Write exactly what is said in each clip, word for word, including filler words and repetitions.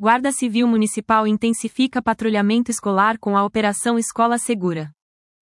Guarda Civil Municipal intensifica patrulhamento escolar com a Operação Escola Segura.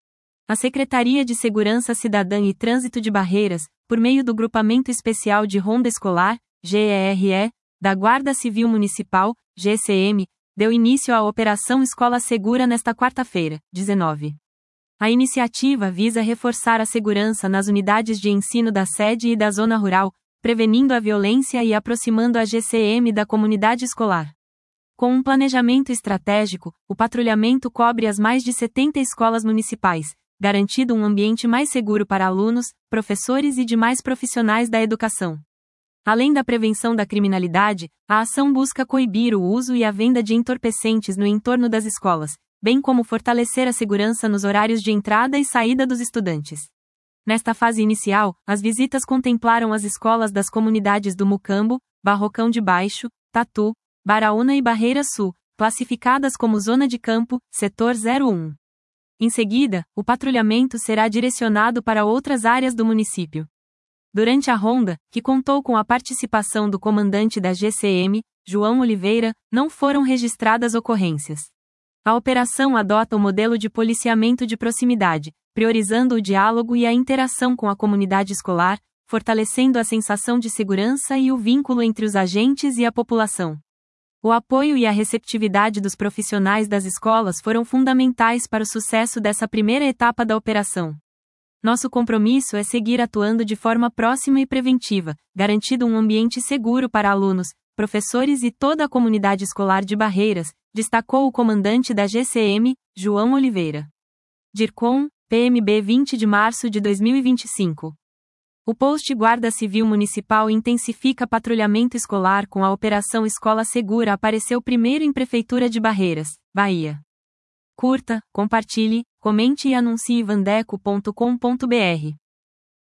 A Secretaria de Segurança Cidadã e Trânsito de Barreiras, por meio do Grupamento Especial de Ronda Escolar, G E R E, da Guarda Civil Municipal, G C M, deu início à Operação Escola Segura nesta quarta-feira, dezenove. A iniciativa visa reforçar a segurança nas unidades de ensino da sede e da zona rural, prevenindo a violência e aproximando a G C M da comunidade escolar. Com um planejamento estratégico, o patrulhamento cobre as mais de setenta escolas municipais, garantindo um ambiente mais seguro para alunos, professores e demais profissionais da educação. Além da prevenção da criminalidade, a ação busca coibir o uso e a venda de entorpecentes no entorno das escolas, bem como fortalecer a segurança nos horários de entrada e saída dos estudantes. Nesta fase inicial, as visitas contemplaram as escolas das comunidades do Mucambo, Barrocão de Baixo, Tatu, Baraúna e Barreira Sul, classificadas como Zona de Campo, Setor zero um. Em seguida, o patrulhamento será direcionado para outras áreas do município. Durante a ronda, que contou com a participação do comandante da G C M, João Oliveira, não foram registradas ocorrências. A operação adota o modelo de policiamento de proximidade, priorizando o diálogo e a interação com a comunidade escolar, fortalecendo a sensação de segurança e o vínculo entre os agentes e a população. O apoio e a receptividade dos profissionais das escolas foram fundamentais para o sucesso dessa primeira etapa da operação. Nosso compromisso é seguir atuando de forma próxima e preventiva, garantindo um ambiente seguro para alunos, professores e toda a comunidade escolar de Barreiras, destacou o comandante da G C M, João Oliveira. DIRCOM, P M B vinte de março de dois mil e vinte e cinco. O post Guarda Civil Municipal intensifica patrulhamento escolar com a Operação Escola Segura apareceu primeiro em Prefeitura de Barreiras, Bahia. Curta, compartilhe, comente e anuncie vandeco ponto com ponto br.